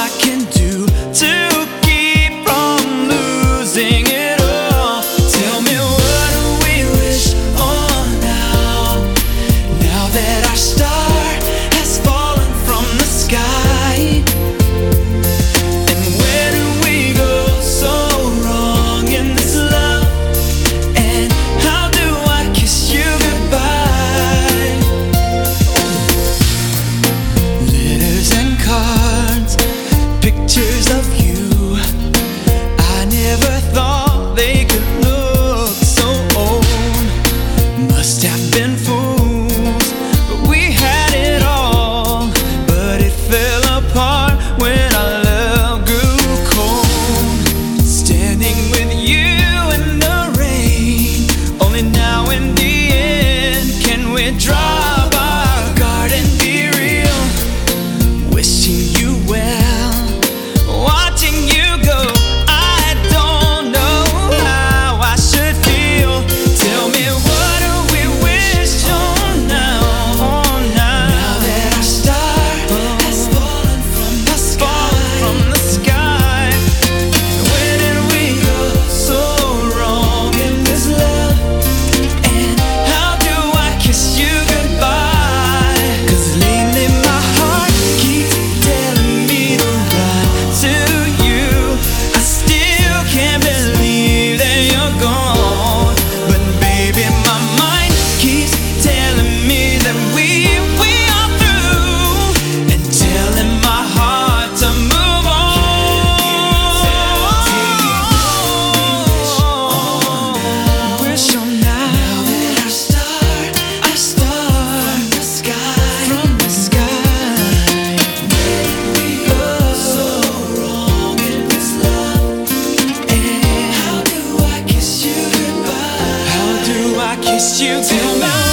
I can do to keep from losing it all. Tell me, what do we wish on now? Now that our star has fallen from the sky. And where do we go so wrong in this love? And how do I kiss you goodbye? Letters and cards, pictures of you, I never thought they could look so old. Must have been fools, but we had it all. But it fell apart when our love grew cold. Standing with you in the rain, only now in the end can we drop our guard and be real. Wishing you well, watching you go, I don't know how I should feel. Tell me, what do we wish on now? Now that our star has fallen from the sky. Where did we go so wrong in this love? And how do I kiss you goodbye? 'Cause lately my heart keeps telling me to run to you. I still can't believe that you're gone. But baby, my mind keeps telling me that we are through, and telling my heart to move on. Wish on now that our star from the sky. Where did we go so wrong in this love? And how do I kiss you goodbye? How do I kiss you goodbye?